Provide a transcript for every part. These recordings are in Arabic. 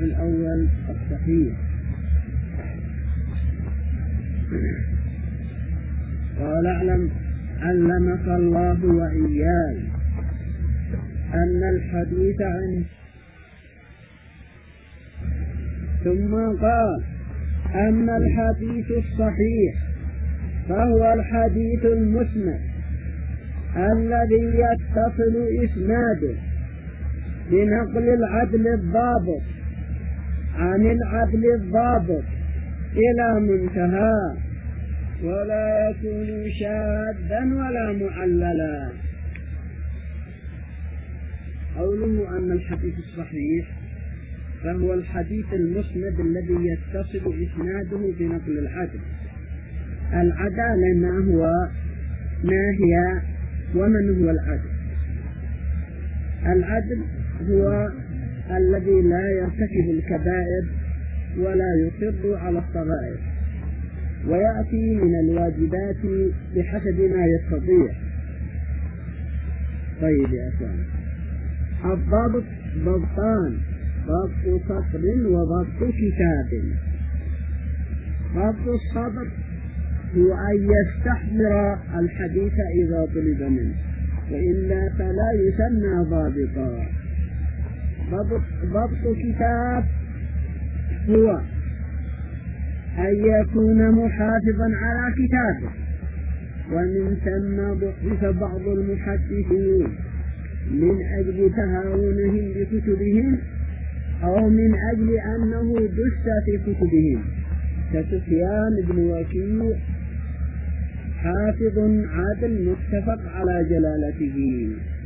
الأول الصحيح. قال اعلم علمك الله وإياك أن الحديث عنه. ثم قال أما الحديث الصحيح فهو الحديث المسند الذي يتصل إسناده بنقل العدل الضابط عن العدل الضابط إلى منتهى، ولا يكون شاذا ولا معللا. قوله أن الحديث الصحيح فهو الحديث المسند الذي يتصل إسناده بنقل العدل. العدالة ما هي ومن هو العدل؟ العدل هو الذي لا يرتكب الكبائر ولا يصر على الصغائر، ويأتي من الواجبات بحسب ما يستطيع. طيب يا أخوان، الضابط ضبطان: ضبط سطر وضبط كتاب. ضبط السطر هو أن يستحضر الحديث إذا طلب منه، وإلا فلا يسمى ضابطا. ضبط كتاب هو أن يكون محافظا على كتابه، ومن ثم ضعف بعض المحدثين من أجل تهاونهم بكتبهم أو من أجل أنه دس في كتبهم، كسفيان بن وكيع حافظ عادل متفق على جلالته،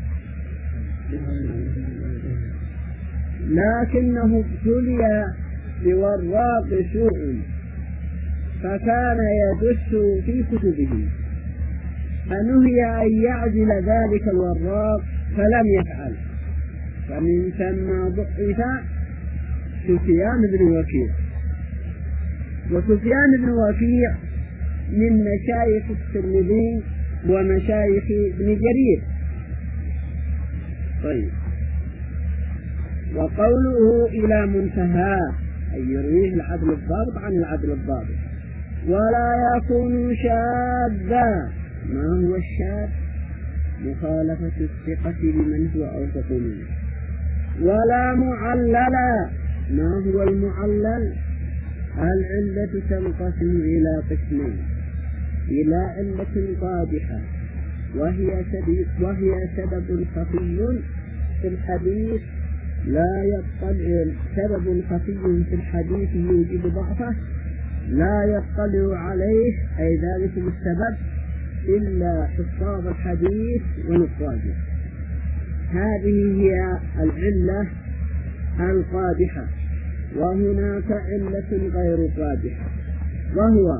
لكنه ابتلي بوراق سوء فكان يدس في كتبه، فنهي أن يعزل ذلك الوراق فلم يفعل، فمن ثم ضعف سفيان بن وكيع. وسفيان بن وكيع من مشايخ الترمذي ومشايخ ابن جرير. طيب، وقوله إلى منتهى أي يرويه العدل الضابط عن العدل الضابط. ولا يكون شاذا. ما هو الشاذ؟ مخالفة الثقة لمن هو أوثق منه. ولا معللا. ما هو المعلل؟ العلة تنقسم إلى قسمين: إلى علة قادحة وهي سبب خفي في الحديث لا يطلع، سبب خفي في الحديث يوجب ضعفه لا يطلع عليه أي ذلك السبب إلا حفاظ الحديث ونقاده. هذه هي العلة القادحة. وهناك علة غير قادحة، وهو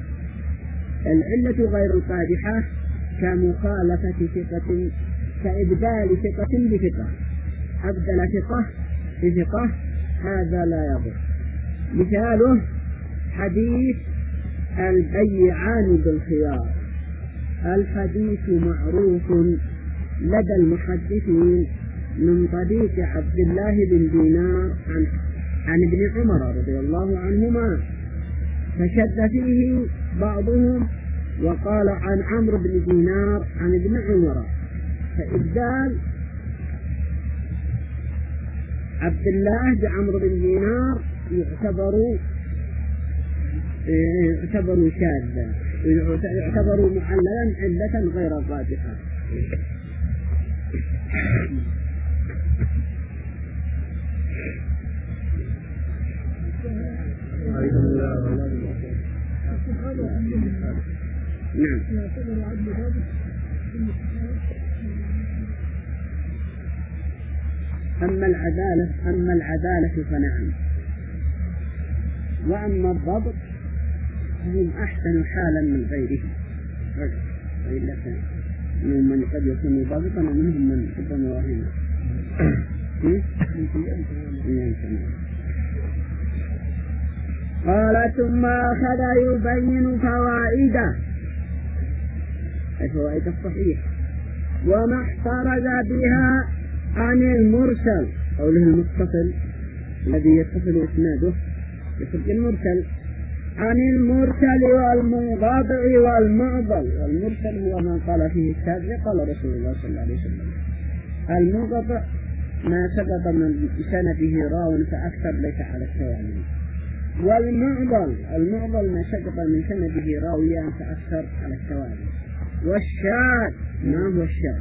العلة غير القادحة كمخالفة ثقة، كإبدال ثقة بثقة. أبدل ثقة بثقة هذا لا يضر. مثاله حديث البيعان بالخيار. الحديث معروف لدى المحدثين من طريق عبد الله بن دينار عن ابن عمر رضي الله عنهما، فشد فيه بعضهم وقال عن عمرو بن دينار عن ابن عمر، فإبدال عبد الله بعمرو بن دينار يعتبر شاذا، يعتبر معللا علة غير قادحة. نعم. أما العدالة فنعم، وأما الضبط هم أحسن حالا من غيرهم، وإلا منهم من قد يكون ضابطا ومنهم من ربما واهما. قال ثم أخذ يبين فوائده، الفوائد الصحيح، وما احترز بها عن المرسل. قوله المتصل الذي يتصل إسناده يخرج المرسل عن المرسل والمنقطع والمعضل. والمرسل هو من قال فيه التابع قال رسول الله صلى الله عليه وسلم. المنقطع ما سقط من سنده راو فأكثر ليس على التوالي. والمعضل ما سقط من سنده راويان فأكثر على التوالي. والشاذ ما هو الشاذ؟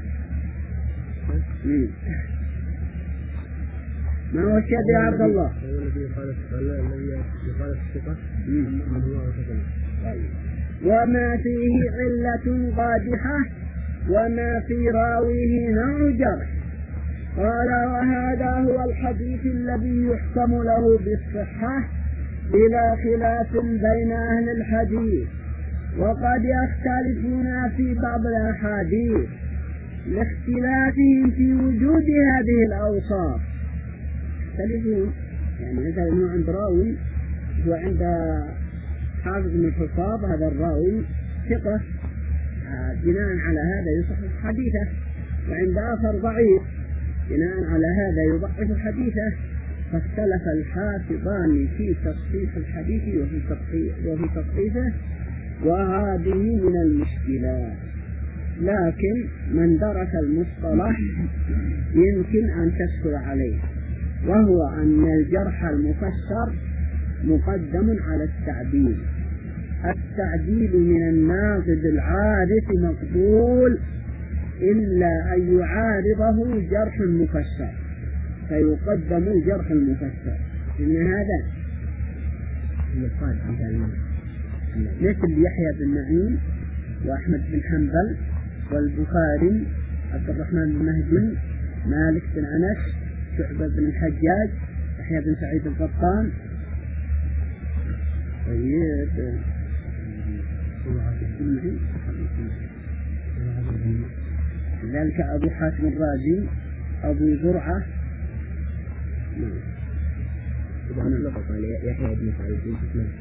ما هو الشاذ يا عبد الله؟ الذي يخالف الثقة من هو وكذا. وما فيه علة قادحة وما في راويه نوع جرح. قال وهذا هو الحديث الذي يحكم له بالصحة بلا خلاف بين أهل الحديث، وقد يختلفون في بعض الأحاديث لاختلافهم في وجود هذه الأوصاف. يختلفون يعني مثلا هو عند راوي وعند حافظ من الحفاظ هذا الراوي ثقة بناء على هذا يصحح حديثه، وعند آخر ضعيف بناء على هذا يضعف حديثه. فاختلف الحافظان في تصحيح الحديث وفي تصحيحه، وهذه من المشكلات. لكن من درس المصطلح يمكن أن تسهل عليه، وهو أن الجرح المفسر مقدم على التعديل. التعديل من الناقد العارف مقبول إلا أن يعارضه جرح مفسر فيقدم الجرح المفسر. إن هذا مثل يحيى بن معين وأحمد بن حنبل والبخاري عبد الرحمن بن مهدي مالك بن أنس شعبة بن الحجاج يحيى بن سعيد القطان. ذلك أبو حاتم الرازي أبو زرعة. يحيى بن سعيد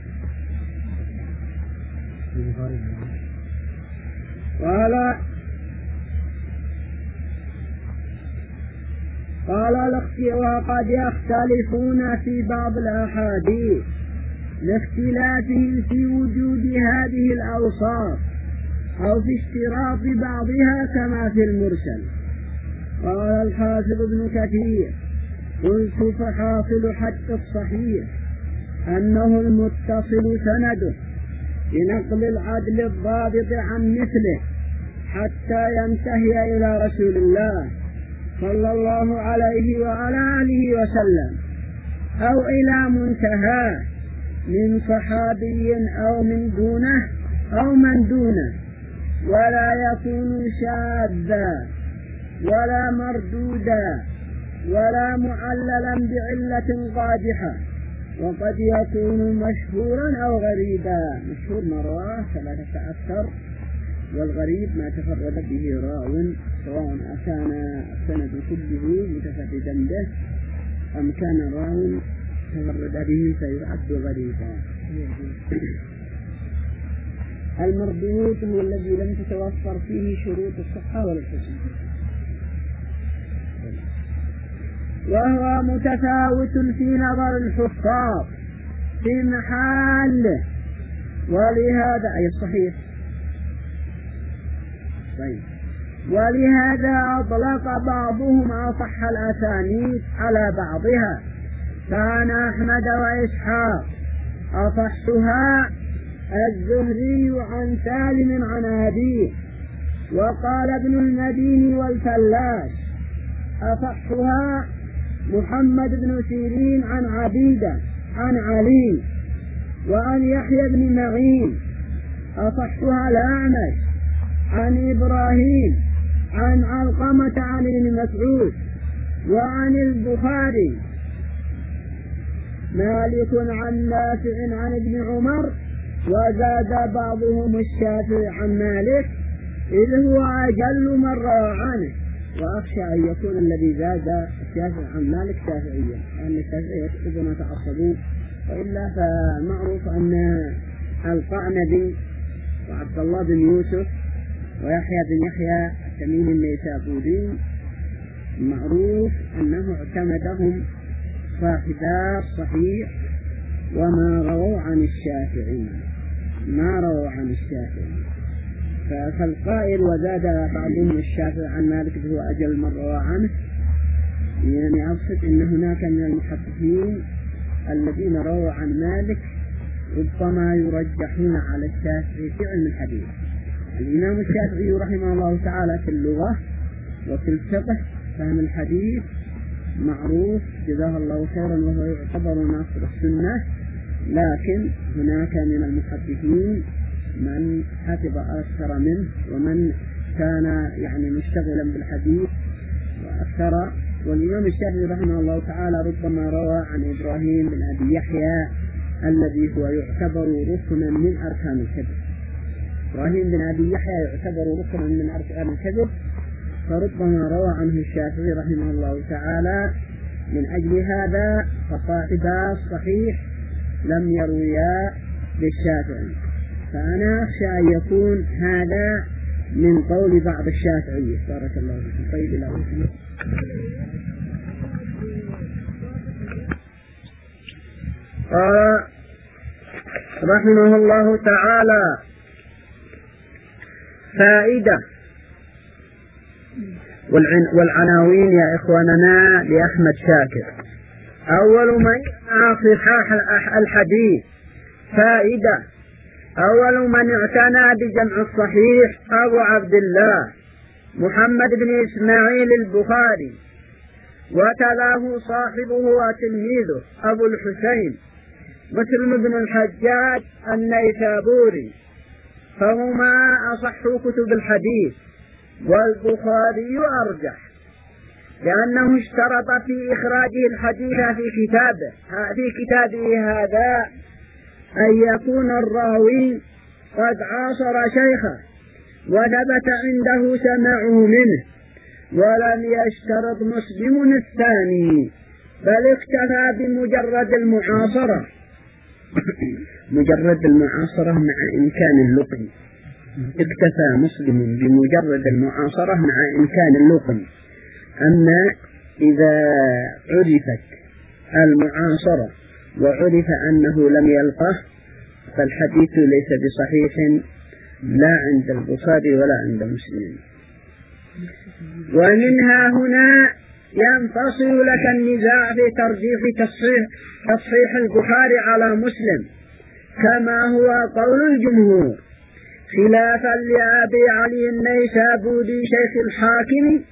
قال وقد يختلفون في بعض الأحاديث لاختلافهم في وجود هذه الأوصاف أو في اشتراط بعضها كما في المرسل. قال الحافظ ابن كثير قلت فحاصل حتى الصحيح أنه المتصل سنده بنقل العدل الضابط عن مثله حتى ينتهي إلى رسول الله صلى الله عليه وعلى آله وسلم أو إلى منتهى من صحابي أو من دونه أو من دونه، ولا يكون شاذا ولا مردودا ولا معللا بعلة قادحة، وقد يكون مشهورا أو غريبا. مشهور مرة ثلاثة أكثر، والغريب ما تفرد به راو سواء كان السند كله متفردا به أم كان راو تفرد به فيعد غريبا. المردود هو الذي لم تتوفر فيه شروط الصحة والحسن، وهو متفاوت في نظر الحفاظ في محله، ولهذا أي الصحيح. ولهذا أطلق بعضهم أصح الأسانيد على بعضها، كان أحمد وإسحاق أصحها الزهري عن سالم عن أبيه، وقال ابن المديني والفلاس أصحها محمد بن سيرين عن عبيدة عن علي، وعن يحيى بن معين أصحها الأعمش عن إبراهيم عن علقمة عن ابن مسعود، وعن البخاري مالك عن نافع عن ابن عمر، وزاد بعضهم الشافعي عن مالك إذ هو أجل من روى عنه. وأخشى أن يكون الذي زاد الشافعي عن مالك شافعيا، لأن الشافعية إذا تعصبوا، وإلا فمعروف أن القعنبي وعبد الله بن يوسف ويحيى بن يحيى التميمي النيسابوري معروف أنه اعتمدهم صاحبا الصحيح وما رووا عن الشافعي، ما رووا عن الشافعي. فالقائل وزاد بعضهم الشافعي عن مالك هو أجل من روى عنه، يعني أقصد أن هناك من المحدثين الذين رووا عن مالك ربما يرجحون على الشافعي في علم الحديث. الإمام الشافعي رحمه الله تعالى في اللغة وفي الفقه فهم الحديث معروف جزاه الله خيرا، وهو يعتبر ناصر السنة، لكن هناك من المحدثين من حفظ أكثر منه ومن كان يعني مشتغلا بالحديث وأكثر. والإمام الشافعي رحمه الله تعالى ربما روى عن إبراهيم بن أبي يحيى الذي هو يعتبر ركنا من أركان الكذب. إبراهيم بن أبي يحيى يعتبر ركنا من أركان الكذب، فربما روى عنه الشافعي رحمه الله تعالى. من أجل هذا فصاحبا الصحيح لم يرويا للشافعي. فأنا أخشى أن يكون هذا من قول بعض الشافعية. بارك الله فيكم. طيب لا قال رحمه الله تعالى: فائدة. والعناوين يا إخواننا لأحمد شاكر. أول من صحاح الحديث. فائدة: أول من اعتنى بجمع الصحيح أبو عبد الله محمد بن إسماعيل البخاري، وتلاه صاحبه وتلميذه أبو الحسين مسلم بن الحجاج النيسابوري، فهما أصح كتب الحديث، والبخاري أرجح لأنه اشترط في إخراجه الحديث في كتابه هذا أن يكون الراوي قد عاصر شيخه وثبت عنده سماعه منه، ولم يشترط مسلم الثاني، بل اكتفى بمجرد المعاصرة مجرد المعاصرة مع إمكان اللقم. اكتفى مسلم بمجرد المعاصرة مع إمكان اللقم. أما إذا عرفت المعاصرة وعرف أنه لم يلقه فالحديث ليس بصحيح لا عند البخاري ولا عند مسلم. ومنها هنا ينفصل لك النزاع في ترجيح تصحيح البخاري على مسلم، كما هو قول الجمهور، خلافا لأبي علي النيسابوري شيخ الحاكم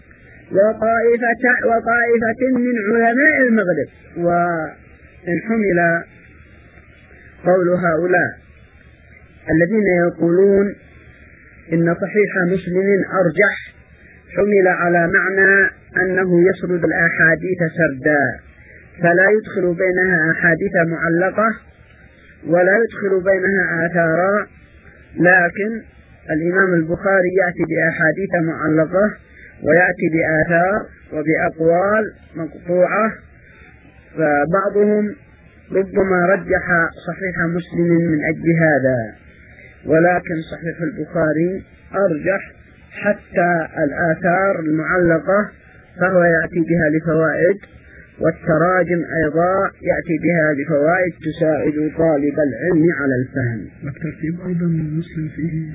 وطائفة من علماء المغرب. وإن حمل قول هؤلاء الذين يقولون إن صحيح مسلم أرجح، حمل على معنى أنه يسرد الأحاديث سردا، فلا يدخل بينها أحاديث معلقة ولا يدخل بينها آثارا، لكن الإمام البخاري يأتي بأحاديث معلقة ويأتي بآثار وبأقوال مقطوعة. فبعضهم ربما رجح صحيح مسلم من أجل هذا، ولكن صحيح البخاري أرجح حتى الآثار المعلقة فهو يأتي بها لفوائد، والتراجم أيضا يأتي بها لفوائد تساعد طالب العلم على الفهم. والترتيب أيضا مسلم فيه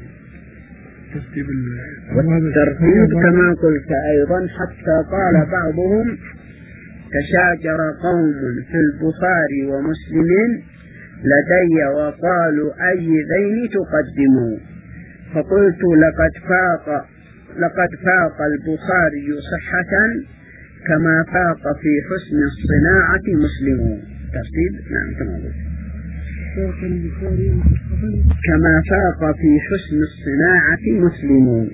والترتيب كما قلت أيضا، حتى قال بعضهم: تشاجر قوم في البخاري ومسلم لدي وقالوا أي ذين تقدموا، فقلت لقد فاق البخاري صحة كما فاق في حسن الصناعة مسلم. ترتيب نعم كما قلت، كما فاق في حسن الصناعة مسلم.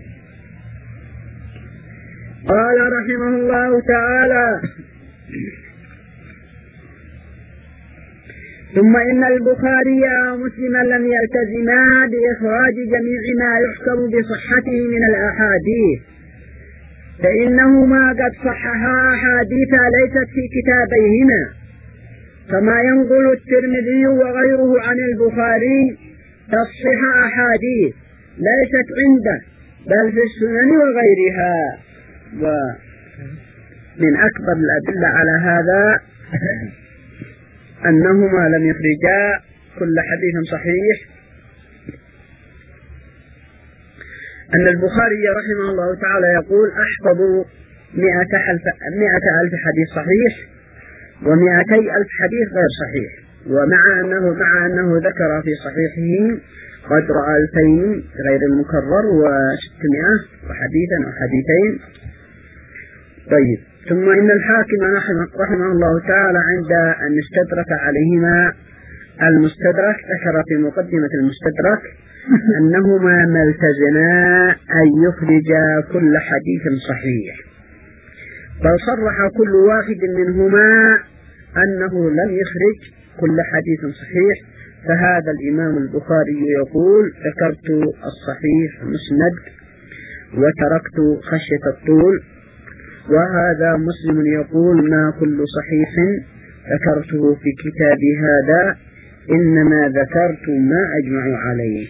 قال رحمه الله تعالى: ثم إن البخاري ومسلما لم يلتزما بإخراج جميع ما يحكم بصحته من الأحاديث، فإنهما قد صححا أحاديث ليست في كتابيهما، كما ينقل الترمذي وغيره عن البخاري تصحيح أحاديث ليست عنده بل في السنن وغيرها. ومن أكبر الأدلة على هذا أنهما لم يخرجا كل حديث صحيح، أن البخاري رحمه الله تعالى يقول أحفظ 100,000 حديث صحيح و200,000 حديث غير صحيح، ومع أنه ذكر في صحيحه قدر 2000 غير المكرر و600 وحديثا أو حديثين. طيب، ثم إن الحاكم رحمه الله تعالى عند أن استدرك عليهما المستدرك ذكر في مقدمة المستدرك أنهما ما التزما أن يخرجا كل حديث صحيح، بل صرح كل واحد منهما أنه لم يخرج كل حديث صحيح. فهذا الإمام البخاري يقول ذكرت الصحيح مسند وتركت خشية الطول، وهذا مسلم يقول ما كل صحيح ذكرته في كتابي هذا، إنما ذكرت ما أجمع عليه.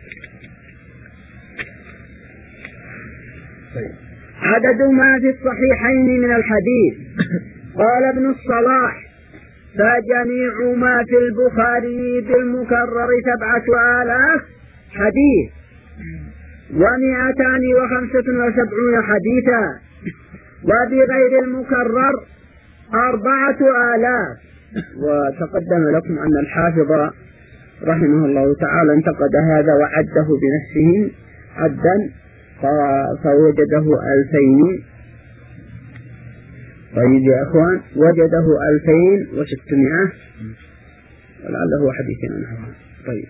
عدد ما في الصحيحين من الحديث. قال ابن الصلاح فجميع ما في البخاري بالمكرر 7,000 حديث و275 حديثا، وبغير المكرر 4,000. وتقدم لكم أن الحافظ رحمه الله تعالى انتقد هذا وعده بنفسه عدا فوجده 2000. طيب يا أخوان، وجده 2600 ولعله حديثين عنه. طيب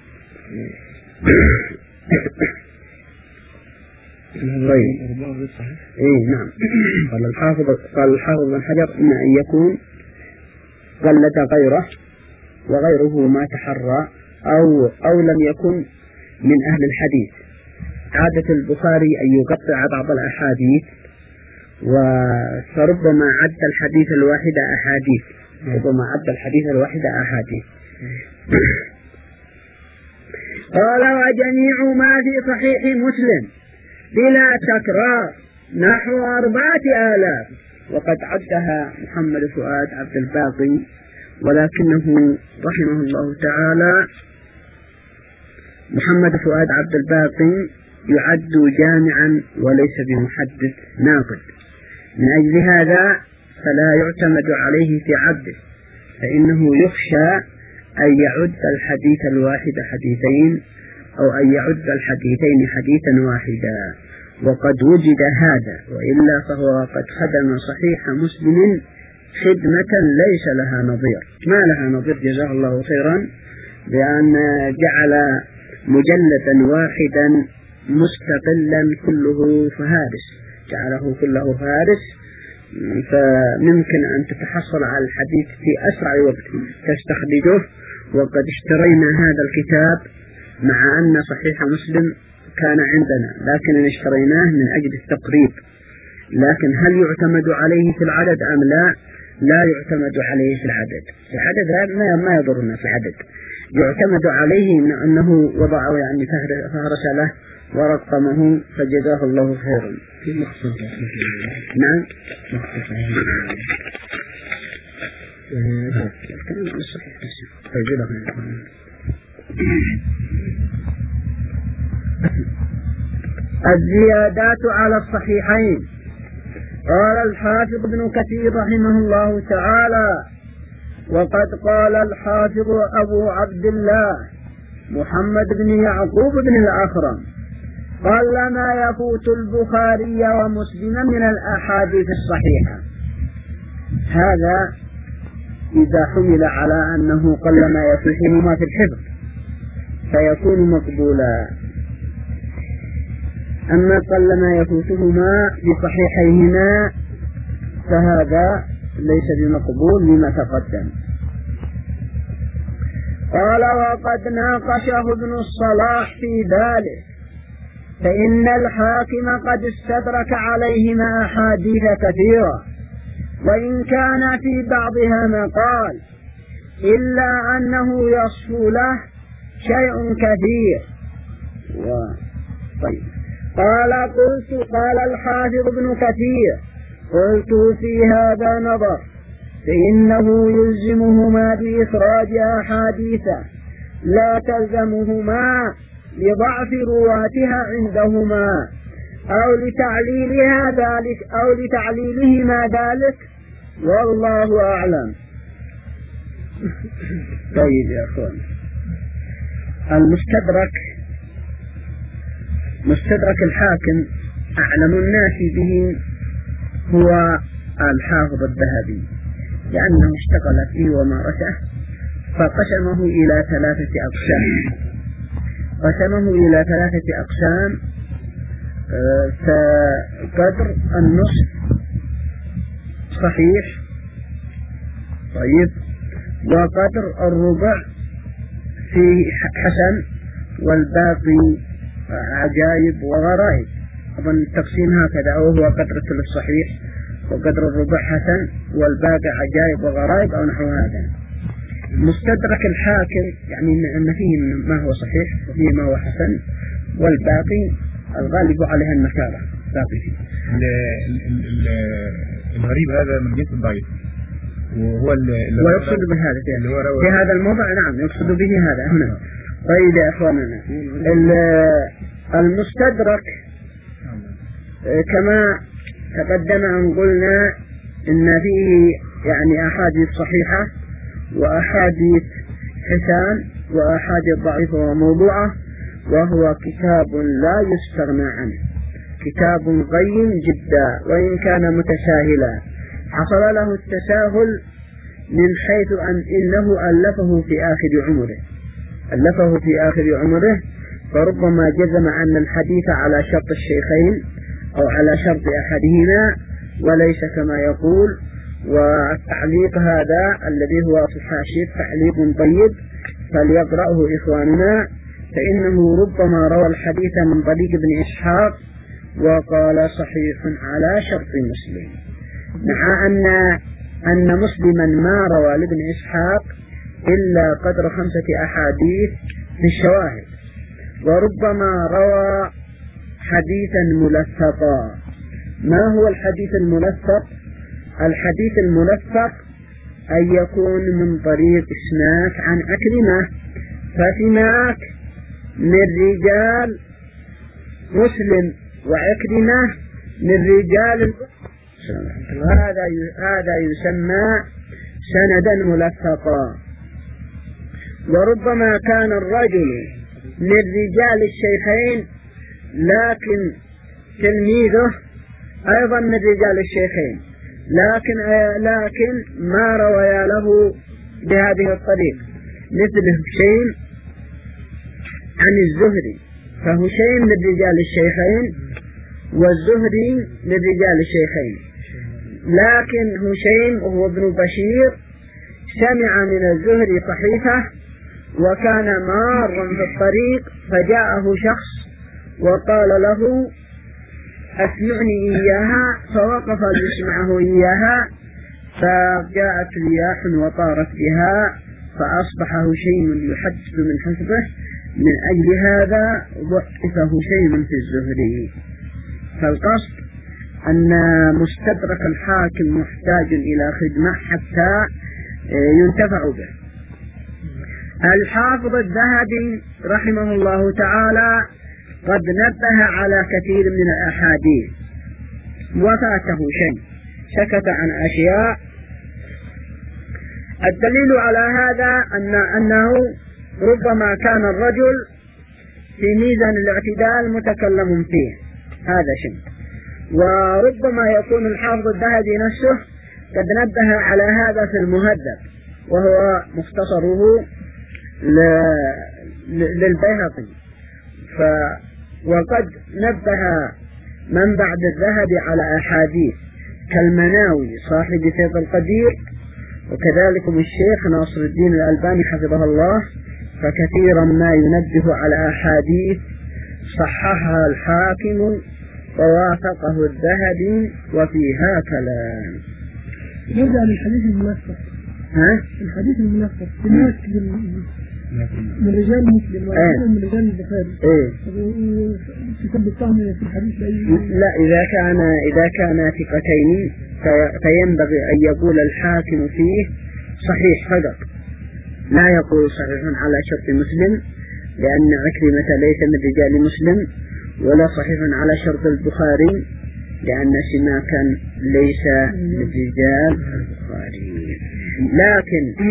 إيه نعم. قال الحافظ بن حجر إن أن يكون قلد غيره وغيره ما تحرى أو لم يكن من أهل الحديث. عادة البخاري أن يقطع بعض الأحاديث، فربما عد الحديث الواحد أحاديث، قال وجميع ما في صحيح مسلم بلا تكرار نحو 4,000، وقد عدها محمد فؤاد عبد الباقي، ولكنه رحمه الله تعالى محمد فؤاد عبد الباقي يعد جامعا وليس بمحدث ناقد، من أجل هذا فلا يعتمد عليه في عده، فإنه يخشى أن يعد الحديث الواحد حديثين أو أن يعد الحديثين حديثا واحدا، وقد وجد هذا، وإلا فهو قد خدم صحيح مسلم خدمة ليس لها نظير، ما لها نظير جزاه الله خيرا، بأن جعل مجلدا واحدا مستقلا كله فهارس، جعله كله فهارس، فممكن أن تتحصل على الحديث في أسرع وقت تستخرجه. وقد اشترينا هذا الكتاب مع أن صحيح مسلم كان عندنا، لكن اشتريناه من أجل التقريب. لكن هل يعتمد عليه في العدد أم لا؟ لا يعتمد عليه في العدد. العدد ما يضرنا في العدد، يعتمد عليه أنه وضعه يعني فهرس له ورقمه، فجزاه الله خيرا. نعم. الزيادات على الصحيحين. قال الحافظ ابن كثير رحمه الله تعالى وقد قال الحافظ أبو عبد الله محمد بن يعقوب بن الأخرم قال ما يفوت البخاري ومسلم من الأحاديث الصحيحة. هذا إذا حمل على أنه قل ما يفوتهما في الحفظ فيكون مقبولا، أما قل ما يفوتهما بصحيحيهما فهذا ليس بمقبول لما تقدم. قال وقد ناقشه ابن الصلاح في ذلك، فإن الحاكم قد استدرك عليهما أحاديث كثيرة، وإن كان في بعضها مقال إلا أنه يصفو له شيء كثير. طيب. قال الحافظ ابن كثير قلت في هذا نظر، فإنه يلزمهما بإخراج أحاديث لا تلزمهما لضعف رواتها عندهما أو لتعليلهما ذلك، والله أعلم. طيب يا أخوان، مستدرك الحاكم أعلم الناس به هو الحافظ الذهبي، لأنه اشتغل فيه ومارسه، فقسمه إلى 3 أقسام. فقدر النصف صحيح، طيب، وقدر الربع فيه حسن، والباقي عجائب وغرائب. أظن التقسيم هكذا، وهو قدر الثلث صحيح وقدر الربع حسن والباقي عجائب وغرائب أو نحو هذا. مستدرك الحاكم يعني أن فيه ما هو صحيح وفيه ما هو حسن، والباقي الغالب عليها النكارة باقي فيه. الغريب هذا من جنس الضعيف، وهو ويقصد بهذا في هذا الموضع، نعم يقصد به هذا هنا. طيب يا أخواننا، المستدرك كما تقدم أن قلنا إن فيه يعني أحاديث صحيحة وأحاديث حسان وأحاديث ضعيفة وموضوعة، وهو كتاب لا يستغنى عنه، كتاب قيم جدا وإن كان متساهلا. حصل له التساهل من حيث إنه ألفه في آخر عمره، فربما جزم أن الحديث على شرط الشيخين أو على شرط أحدهما وليس كما يقول. والتعليق هذا الذي هو في الحاشية تعليق طيب فليقرأه إخواننا، فإنه ربما روى الحديث من طريق ابن إسحاق وقال صحيح على شرط مسلم، مع أن مسلما ما روى لابن إسحاق إلا قدر 5 أحاديث في الشواهد، وربما روى حديثا ملفقا. ما هو الحديث الملفق؟ الحديث الملفق أن يكون من طريق سماك عن عكرمة، فسماك من رجال مسلم وعكرمة من رجال، هذا يسمى سندا ملفقا. وربما كان الرجل من رجال الشيخين لكن تلميذه أيضا من رجال الشيخين، لكن ما روى له بهذه الطريق، مثل هشيم عن الزهري، فهشيم من رجال الشيخين والزهري من رجال الشيخين، لكن هشيم هو ابن بشير سمع من الزهري صحيفة وكان مارا في الطريق، فجاءه شخص وقال له أسمعني إياها، فوقف ليسمعه إياها، فجاءت رياح وطارت بها، فأصبح هشيم يحدث من حسبه. من أجل هذا ضعف هشيم في الزهري. فالقصد أن مستدرك الحاكم محتاج إلى خدمة حتى ينتفع به. الحافظ الذهبي رحمه الله تعالى قد نبه على كثير من الأحاديث وفاته شيء، سكت عن أشياء. الدليل على هذا أنه ربما كان الرجل في ميزان الاعتدال متكلم فيه، هذا شيء. وربما يكون الحافظ الذهبي نفسه قد نبه على هذا في المهذب، وهو مختصره للبيهقي. وقد نبه من بعد الذهب على أحاديث كالمناوي صاحب فيض القدير، وكذلك الشيخ ناصر الدين الألباني حفظه الله، فكثيرا ما ينبه على أحاديث صححها الحاكم ووافقه الذهبي وفيها كلام. نرجع للحديث الملفق. الحديث الملفق من رجال مسلم ومن رجال البخاري. تثبتهم في الحديث؟ لا، إذا كان ثقتين فينبغي أن يقول الحاكم فيه صحيح فقط، لا يقول صحيح على شرط مسلم، لأن عكرمة ليس من رجال مسلم، ولا صحيح على شرط البخاري لأن سماكا ليس من رجال البخاري. لكن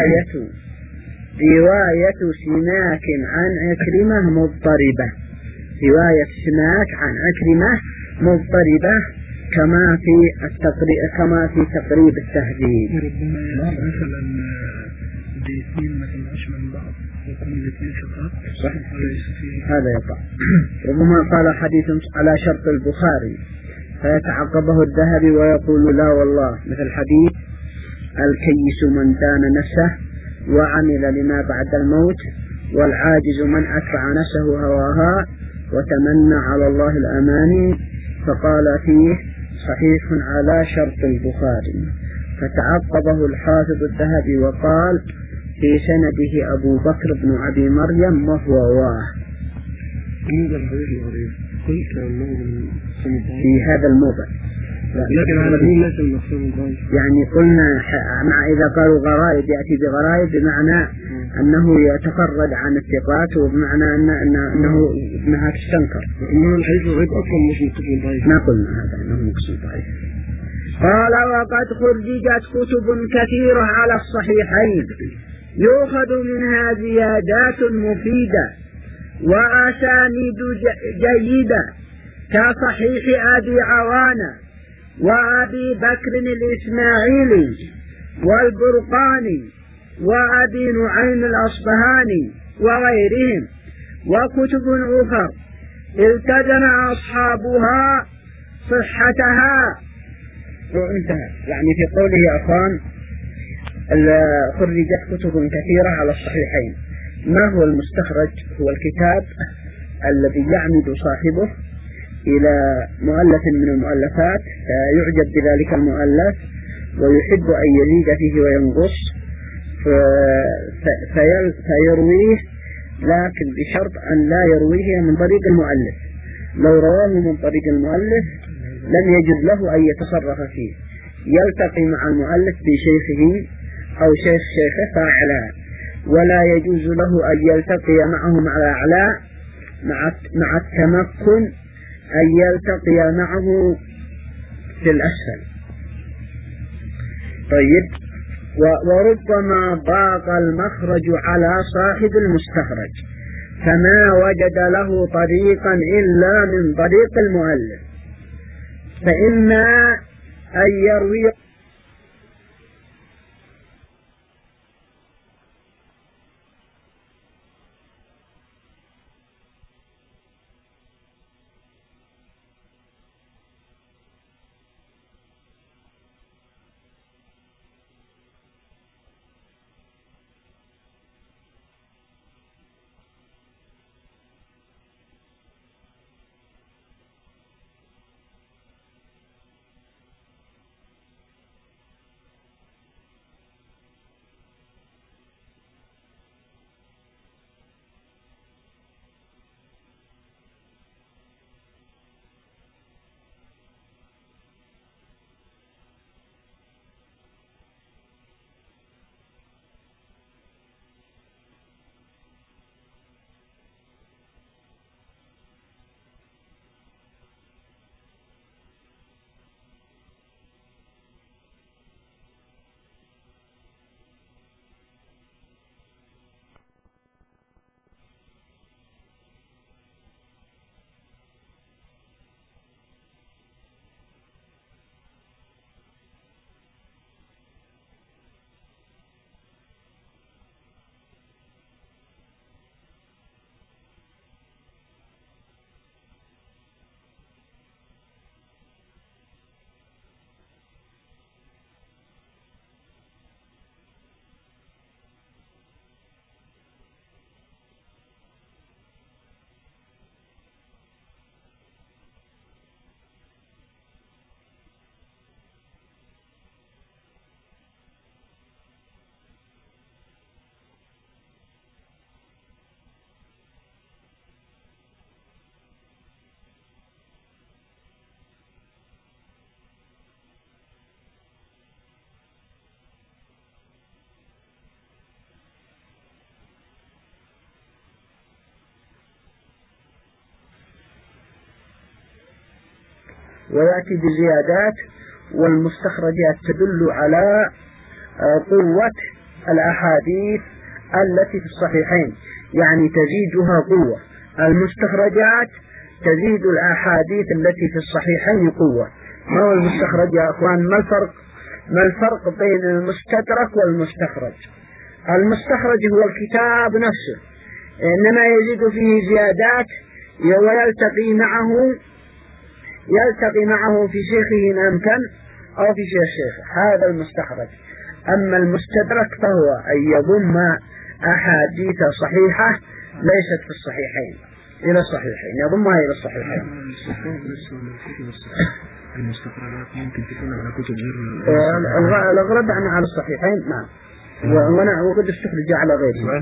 رواية سماك عن عكرمة مضطربة، رواية سماك عن عكرمة مضطربة كما في تقريب التهذيب. مثلا بيتين مثلا أشمل بعض يكون الاثنين ثقات، صحيح هذا يقع. ربما قال حديث على شرط البخاري فيتعقبه الذهبي ويقول لا والله، مثل حديث الكيس من دان نفسه وعمل لما بعد الموت، والعاجز من أتبع نفسه هواها وتمنى على الله الأماني، فقال فيه صحيح على شرط البخاري، فتعقبه الحافظ الذهبي وقال في سنده أبو بكر بن أبي مريم وهو واه. في هذا الموضع لكن على دين ليس المقصود يعني قلنا مع إذا قالوا غرائب يأتي بغرائب بمعنى أنه يتفرد عن الثقات، وبمعنى أنها تستنكر. إنه الحديث ضعيف أصلا مش مقصود ضعيف، ما قلنا هذا أنه مقصود ضعيف. قال وقد خرجت كتب كثيرة على الصحيحين يؤخذ منها زيادات مفيدة وأسانيد جيدة كصحيح أبي عوانة وأبي بكر الإسماعيلي والبرقاني وأبي نعيم الأصبهاني وغيرهم، وكتب أخرى التزم أصحابها صحتها. وانتهى. يعني في قوله يا أخوان خرجت كتب كثيرة على الصحيحين. ما هو المستخرج؟ هو الكتاب الذي يعمد صاحبه إلى مؤلف من المؤلفات فيعجب بذلك المؤلف ويحب أن يزيد فيه وينقص فيرويه، لكن بشرط أن لا يرويه من طريق المؤلف. لو رواه من طريق المؤلف لم يجد له أن يتصرف فيه، يلتقي مع المؤلف بشيخه أو شيخ شيخه فأعلاه، ولا يجوز له أن يلتقي معه مع الأعلى مع التمكن أن يلتقي معه في الأسفل. طيب، وربما ضاق المخرج على صاحب المستخرج فما وجد له طريقا إلا من طريق المؤلف، فإما أن يروي ويأتي بزيادات، والمستخرجات تدل على قوة الأحاديث التي في الصحيحين، يعني تزيدها قوة. المستخرجات تزيد الأحاديث التي في الصحيحين قوة. ما هو المستخرج يا أخوان؟ ما الفرق بين المستدرك والمستخرج؟ المستخرج هو الكتاب نفسه، إنما يزيد فيه زيادات ويلتقي معه في شيخه إن أمكن أو في شيخه، هذا المستخرج. أما المستدرك فهو أن يضم أحاديث صحيحة ليست في الصحيحين إلى الصحيحين، يضمها إلى الصحيحين. المستخرجات ممكن تكون على كتب الأغلب يعني على الصحيحين، نعم، وقد استخرج على غيره.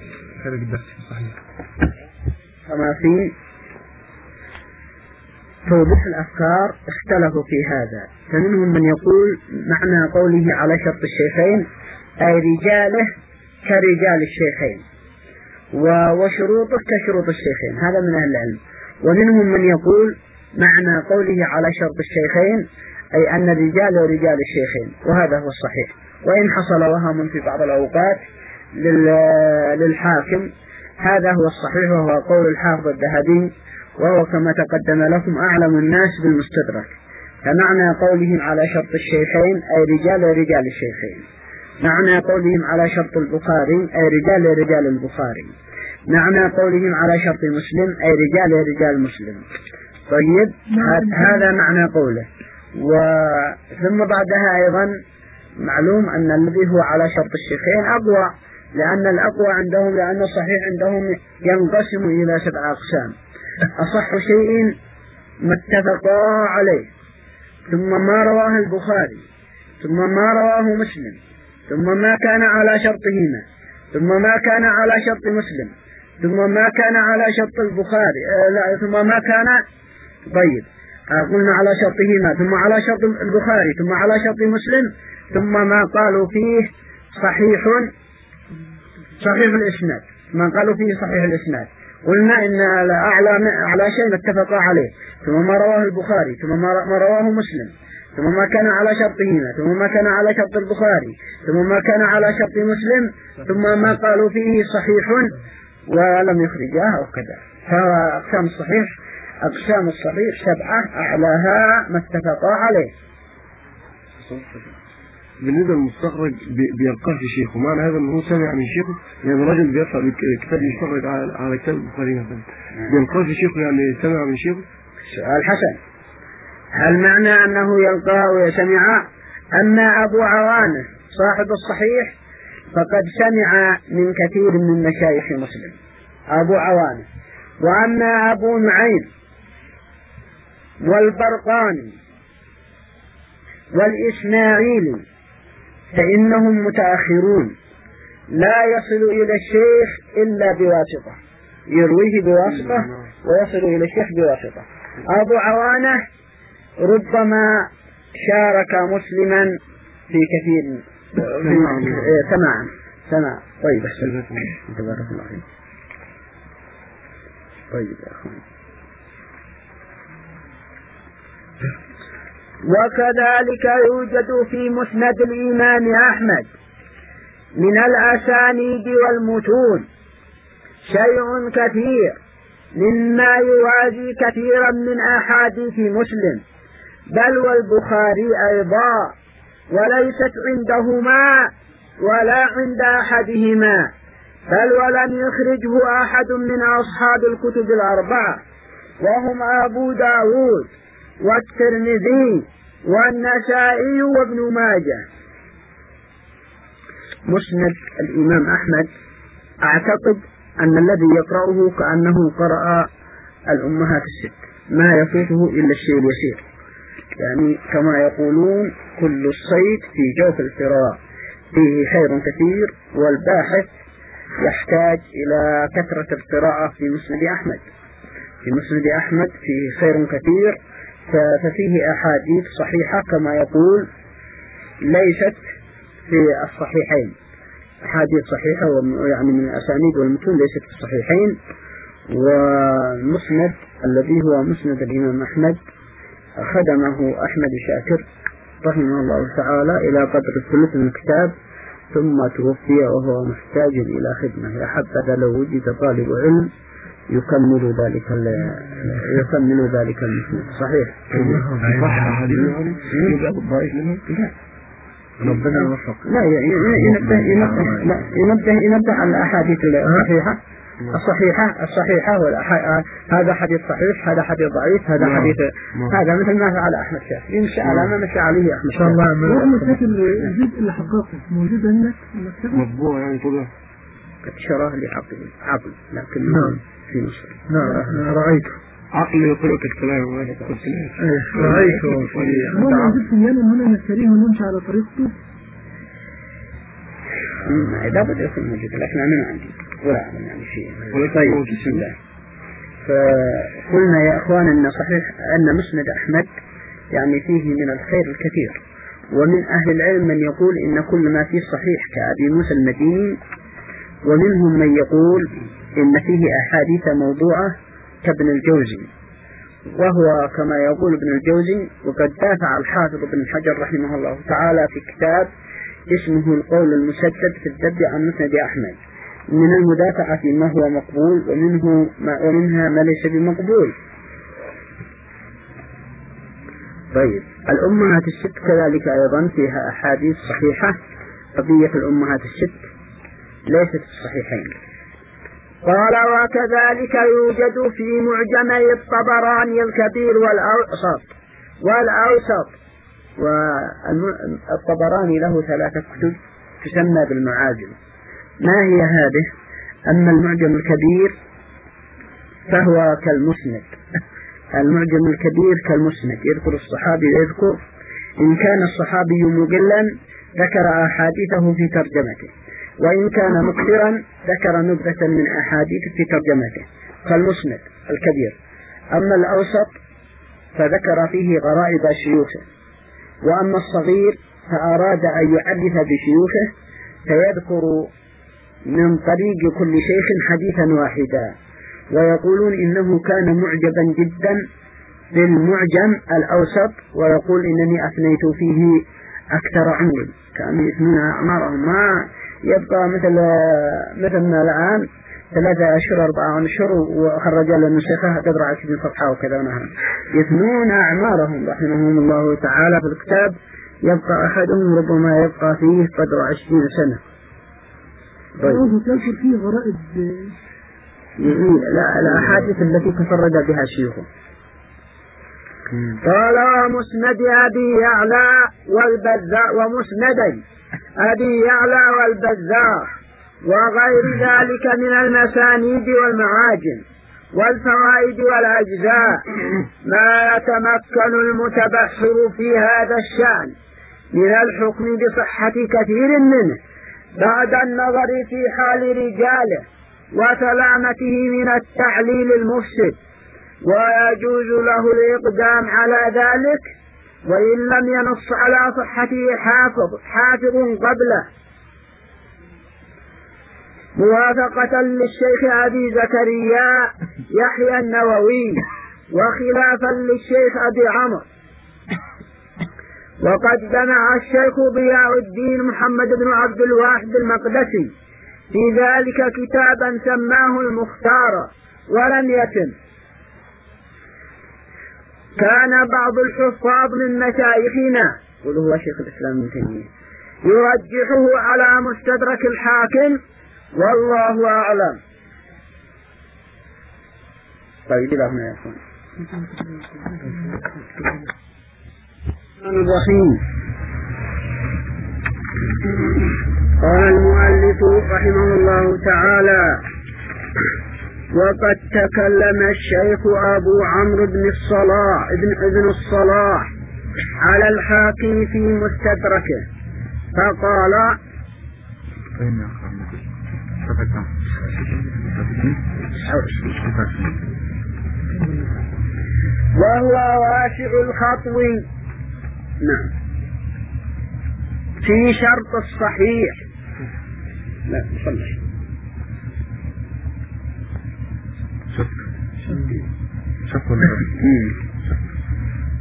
كما في توضيح الأفكار اختلفوا في هذا، فمنهم من يقول معنى قوله على شرط الشيخين أي رجاله كرجال الشيخين وشروطه كشروط الشيخين، هذا من أهل العلم. ومنهم من يقول معنى قوله على شرط الشيخين أي أن الرجال ورجال الشيخين، وهذا هو الصحيح، وإن حصل وهم في بعض الأوقات للحاكم، هذا هو الصحيح، وهو قول الحافظ الذهبي، وهو كما تقدم لكم أعلم الناس بالمستدرك. فمعنى قولهم على شرط الشيخين أي رجال ورجال الشيخين، معنى قولهم على شرط البخاري أي رجال ورجال البخاري، معنى قولهم على شرط مسلم أي رجال ورجال مسلم. طيب، هذا معنى قوله. ثم بعدها أيضا معلوم أن الذي هو على شرط الشيخين أقوى، لأن الأقوى عندهم، لأن الصحيح عندهم ينقسم إلى 7 أقسام: أصح شيء ما اتفقا عليه، ثم ما رواه البخاري، ثم ما رواه مسلم، ثم ما كان على شرطهما، ثم ما كان على شرط مسلم، ثم ما كان على شرط البخاري، ثم ما كان، طيب قلنا على شرطهما، ثم على شرط البخاري، ثم على شرط مسلم، ثم ما قالوا فيه صحيح الإسناد، ما قالوا فيه صحيح الإسناد. قلنا إن أعلى شيء اتفقا عليه، ثم ما رواه البخاري، ثم ما رواه مسلم، ثم ما كان على شرطهما، ثم ما كان على شرط البخاري، ثم ما كان على شرط مسلم، ثم ما قالوا فيه صحيح ولم يخرجاه وكذا. فأقسام الصحيح 7، أعلاها ما اتفقا عليه. بالنسبة للمستخرج بيلقاه في شيخه، معنى هذا أنه سمع من شيخه، يعني الرجل بيقرأ كتاب يستخرج على كتاب البخاري مثلا، بيلقاه في شيخه يعني سمع من شيخه. سؤال حسن، هل معنى أنه يلقاه ويسمع؟ أما أبو عوانة صاحب الصحيح فقد سمع من كثير من مشايخ مسلم، أبو عوانة. وأما أبو نعيم والبرقاني والإسماعيلي فإنهم متأخرون، لا يصل إلى الشيخ إلا بواسطة، يرويه بواسطة ويصل إلى الشيخ بواسطة. أبو عوانة ربما شارك مسلما في كثير سماع. طيب تبارك الله فيك. طيب يا أخوان، وكذلك يوجد في مسند الإمام أحمد من الأسانيد والمتون شيء كثير مما يوازي كثيرا من أحاديث مسلم بل والبخاري أيضا، وليست عندهما ولا عند أحدهما، بل ولم يخرجه أحد من أصحاب الكتب الأربعة، وهم أبو داود والترمذي والنسائي وابن ماجه. مسند الإمام أحمد أعتقد أن الذي يقرأه كأنه قرأ الأمهات الست، ما يفوته إلا الشيء اليسير، يعني كما يقولون كل الصيد في جوف الفراء فيه خير كثير، والباحث يحتاج إلى كثرة القراءة في مسند أحمد. في مسند أحمد فيه خير كثير، ففيه أحاديث صحيحة كما يقول ليست في الصحيحين، أحاديث صحيحة يعني من الأسانيد والمتون ليست في الصحيحين. والمسند الذي هو مسند الإمام أحمد خدمه أحمد شاكر رحمه الله تعالى إلى قدر الثلث من الكتاب، ثم توفي وهو محتاج إلى خدمة. يا حبذا لو وجد طالب علم يكمل ذلك المسند. صحيح. صح هذه يبقى الضعيف منه. ربنا يوفق. لا ينبه على الأحاديث الصحيحة هذا حديث صحيح، هذا حديث ضعيف، هذا حديث هذا مثل ما فعل أحمد شاكر إن شاء الله، ما مشى عليه أحمد شاكر. رغم ذلك الجزء اللي حققه موجود عندك مطبوع يعني كده شراه لعقل لكن في مصر. نعم رأيته عقل يطلق الكلام رأيته هو موجود في اليمن هنا نشتريه ونمشي على طريقته. لا بد يكون موجود، لكن أنا ما عندي ولا أعلم يعني شيء. طيب بسم الله. فقلنا يا أخوان أن صحيح أن مسند أحمد يعني فيه من الخير الكثير، ومن أهل العلم من يقول إن كل ما فيه صحيح كأبي موسى المديني، ومنهم من يقول إن فيه أحاديث موضوعة كابن الجوزي، وهو كما يقول ابن الجوزي. وقد دافع الحافظ ابن حجر رحمه الله تعالى في كتاب اسمه القول المسدد في الذب عن مسند أحمد من المدافعة فيما هو مقبول ومنها ما ليس بمقبول. طيب الأمهات الست كذلك أيضا فيها أحاديث صحيحة. قضية الأمهات الست ليست الصحيحين. قال وكذلك يوجد في معجمي الطبراني الكبير والأوسط. والطبراني له 3 كتب تسمى بالمعاجم. ما هي هذه؟ أما المعجم الكبير فهو كالمسند، المعجم الكبير كالمسند، يذكر الصحابي ويذكر إن كان الصحابي مقلا ذكر أحاديثه في ترجمته، وإن كان مكثرا ذكر نبذة من أحاديثه في ترجمته كالمسند الكبير. أما الأوسط فذكر فيه غرائب شيوخه، وأما الصغير فأراد أن يحدث بشيوخه فيذكر من طريق كل شيخ حديثا واحدا، ويقولون إنه كان معجبا جدا بالمعجم الأوسط، ويقول إنني أثنيت فيه أكثر عمري، كانوا يثنون أعمارهم، ما يبقى مثل ما الآن 3 أشهر 4 أشهر وخرج للنسخة قدر 20 صفحة وكذا ونحن يثنون أعمارهم رحمهم الله تعالى في الكتاب. يبقى أحدهم ربما يبقى فيه قدر 20 سنة. تذكر فيه غرائب الأحاديث التي تفرد بها شيوخه. قال ومسند أبي يعلى والبزار ومسندي أبي يعلى والبزار وغير ذلك من المسانيد والمعاجم والفوائد والأجزاء ما يتمكن المتبحر في هذا الشأن من الحكم بصحة كثير منه بعد النظر في حال رجاله وسلامته من التعليل المفسد، ويجوز له الإقدام على ذلك وإن لم ينص على صحته حافظ قبله، موافقة للشيخ أبي زكريا يحيى النووي وخلافا للشيخ أبي عمرو. وقد جمع الشيخ ضياء الدين محمد بن عبد الواحد المقدسي في ذلك كتابا سماه المختار ولم يتم. كان بعض الحفاظ من مشايخنا يقول هو شيخ الإسلام ابن تيمية يرجحه على مستدرك الحاكم والله أعلم. طيب إلى هنا يا أخوان. الرحيم. قال المؤلف رحمه الله تعالى: وقد تكلم الشيخ أبو عمرو بن الصلاح على الحاكم في مستدركه فقال: وهو واسع الخطو نعم في شرط الصحيح. لا صلح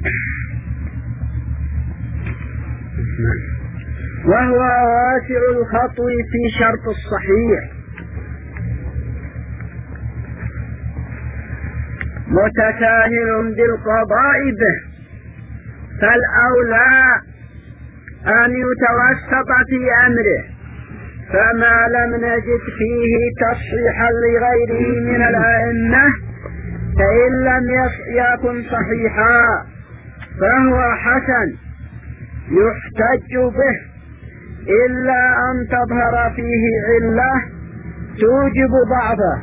وهو واسع الخطو في شرط الصحيح متساهل بالقضاء به، فالأولى أن يتوسط في أمره، فما لم نجد فيه تصحيحا لغيره من الأئمة فإن لم يكن صحيحا فهو حسن يحتج به، إلا أن تظهر فيه علة توجب ضعفه.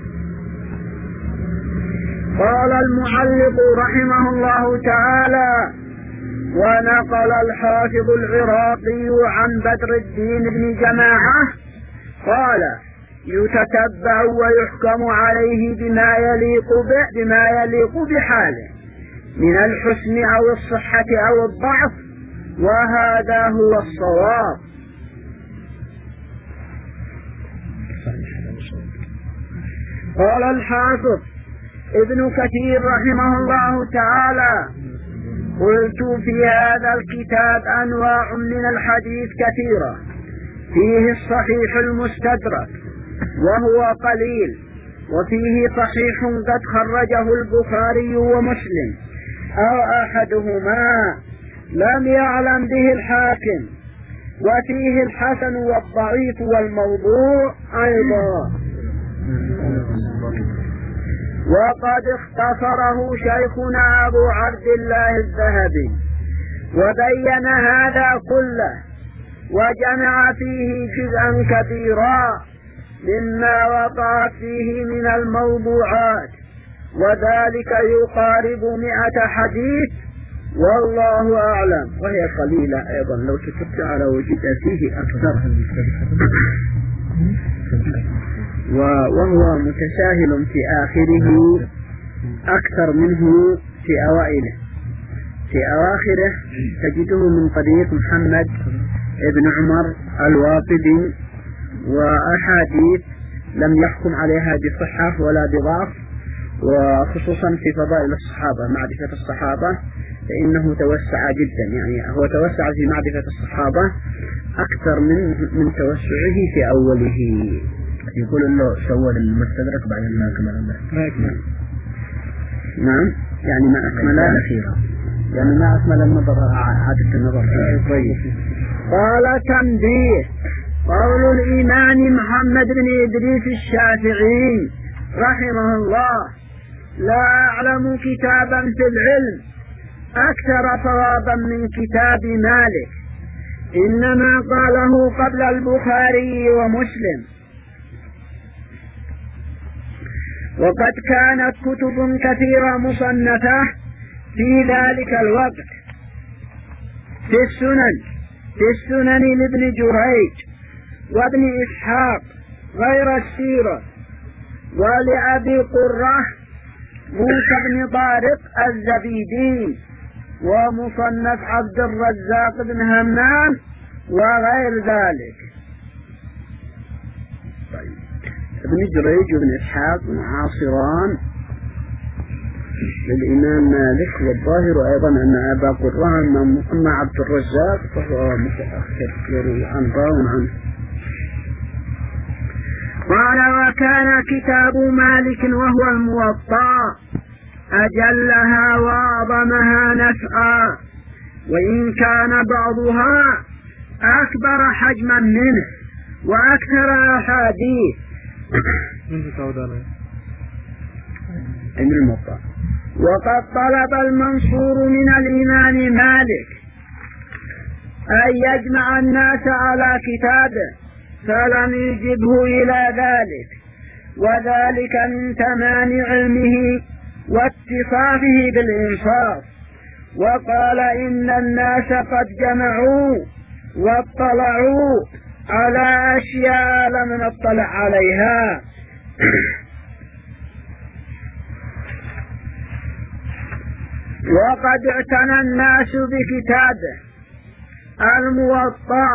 قال المعلق رحمه الله تعالى: ونقل الحافظ العراقي عن بدر الدين بن جماعة قال: يتتبع ويحكم عليه بما يليق بحاله من الحسن أو الصحة أو الضعف، وهذا هو الصواب. قال الحافظ ابن كثير رحمه الله تعالى: قلت في هذا الكتاب أنواع من الحديث كثيرة، فيه الصحيح المستدرك وهو قليل، وفيه صحيح قد خرجه البخاري ومسلم أو أحدهما لم يعلم به الحاكم، وفيه الحسن والضعيف والموضوع أيضا. وقد اختصره شيخنا أبو عبد الله الذهبي وبين هذا كله، وجمع فيه جزءا كبيرا مما وقع فيه من الموضوعات، وذلك يقارب 100 حديث والله أعلم، وهي قليلة أيضا لو كتبت على وجد فيه أكثر، وهو متساهل في آخره أكثر منه في أوائله. في أواخره تجده من طريق محمد ابن عمر الواقدي، وأحاديث لم يحكم عليها بصحة ولا بضعف، وخصوصا في فضائل الصحابة معرفة الصحابة فإنه توسع جدا، يعني هو توسع في معرفة الصحابة أكثر من توسعه في أوله. يقول إنه سوى المستدرك بعد ما أكمل نعم، يعني ما أكمل الأخيرة، يعني ما أكمل النظر، عادة النظر. طيب. قال: تنبيه: قول الإمام محمد بن إدريس الشافعي رحمه الله: لا أعلم كتابا في العلم أكثر صوابا من كتاب مالك، إنما قاله قبل البخاري ومسلم. وقد كانت كتب كثيرة مصنفة في ذلك الوقت في السنن لابن جريج وابن إسحاق غير السيرة، ولأبي قرة موسى بن طارق الزبيدي، ومصنف عبد الرزاق بن همام وغير ذلك. ابن جريج وابن إسحاق معاصران للإمام مالك، والظاهر أيضا أن أبا قرة أما عبد الرزاق فهو متأخر يروي عن راو عنه. قال: وكان كتاب مالك وهو الموطأ أجلها وأعظمها نفعا، وإن كان بعضها أكبر حجما منه وأكثر أحاديث. الموطأ. وقد طلب المنصور من الإمام مالك أن يجمع الناس على كتابه فلم يجبه إلى ذلك، وذلك من تمام علمه واتصافه بالإنصاف، وقال: إن الناس قد جمعوا واطلعوا على أشياء لم نطلع عليها. وقد اعتنى الناس بكتابه الموطأ.